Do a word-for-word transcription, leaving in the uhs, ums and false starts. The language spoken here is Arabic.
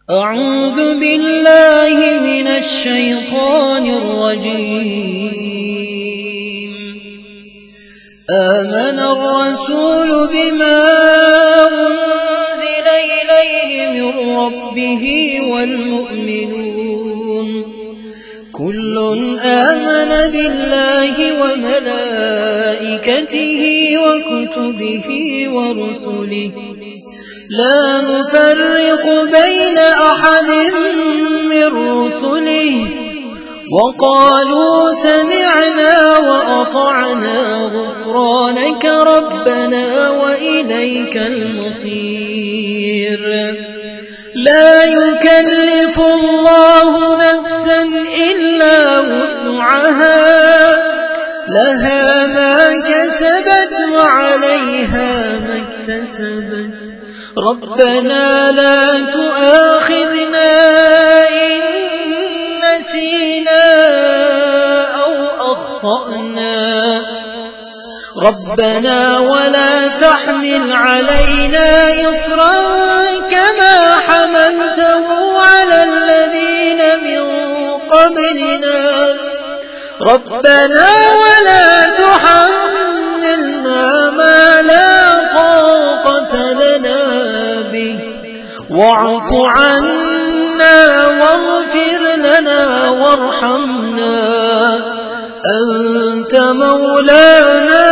أعوذ بالله من الشيطان الرجيم. آمن الرسول بما أنزل إليه من ربه والمؤمنون كل آمن بالله وملائكته وكتبه ورسله لا نفرق بين أحد من رسله وقالوا سمعنا وأطعنا غفرانك ربنا وإليك المصير. لا يكلف الله نفسا إلا وسعها لها ما كسبت وعليها ما اكتسبت ربنا لا تؤاخذنا إن نسينا أو أخطأنا ربنا ولا تحمل علينا إصرا كما حملته على الذين من قبلنا ربنا ولا تحملنا ما لا طاقة لنا به واعف عنا واغفر لنا وارحمنا أنت مولانا